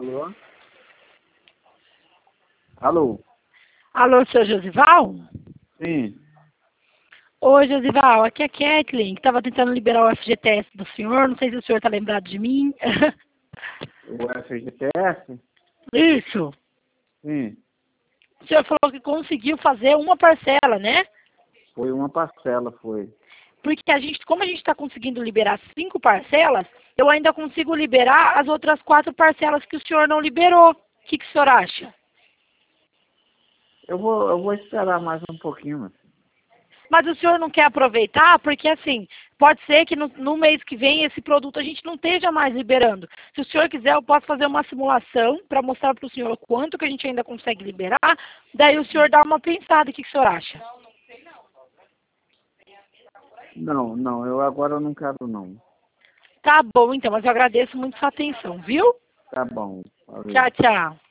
Alô? Alô? Alô, seu Josival? Sim. Oi, Josival, aqui é a Kathleen, que estava tentando liberar o FGTS do senhor. Não sei se o senhor está lembrado de mim. O FGTS? Isso. Sim. O senhor falou que conseguiu fazer uma parcela, né? Foi uma parcela, foi. Porque como a gente está conseguindo liberar 5 parcelas, eu ainda consigo liberar as outras 4 parcelas que o senhor não liberou. O que o senhor acha? Eu vou esperar mais um pouquinho, mas... Mas o senhor não quer aproveitar? Porque, assim, pode ser que no mês que vem esse produto a gente não esteja mais liberando. Se o senhor quiser, eu posso fazer uma simulação para mostrar para o senhor quanto que a gente ainda consegue liberar. Daí o senhor dá uma pensada. O que o senhor acha? Não, eu agora não quero, não. Tá bom, então. Mas eu agradeço muito sua atenção, viu? Tá bom, Tchau, valeu. tchau.